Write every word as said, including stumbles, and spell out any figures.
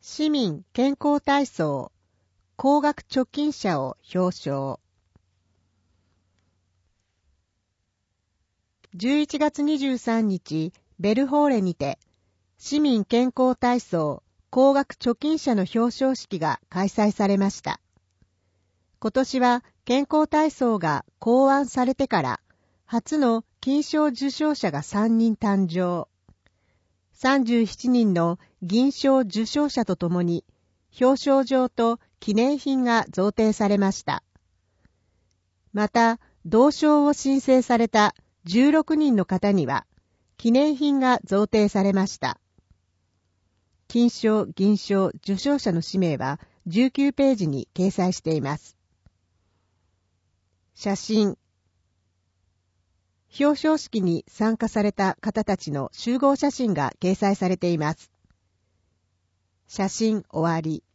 市民健康体操高額貯金者を表彰。じゅういちがつにじゅうさんにち、ベルホーレにて、市民健康体操高額貯金者の表彰式が開催されました。今年は健康体操が考案されてから初の金賞受賞者がさんにん誕生。さんじゅうななにんの銀賞受賞者とともに表彰状と記念品が贈呈されました。また、同賞を申請されたじゅうろくにんの方には記念品が贈呈されました。金賞、銀賞、受賞者の氏名はじゅうきゅうページに掲載しています。写真。表彰式に参加された方たちの集合写真が掲載されています。写真終わり。